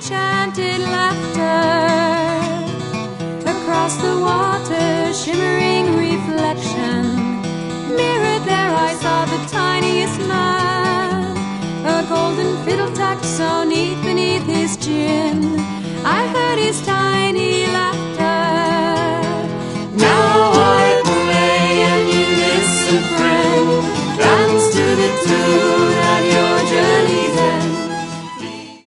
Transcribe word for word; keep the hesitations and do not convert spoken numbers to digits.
enchanted laughter. Across the water, shimmering reflection, mirrored there I saw the tiniest man, a golden fiddle tucked so neat beneath his chin. I heard his tiny laugh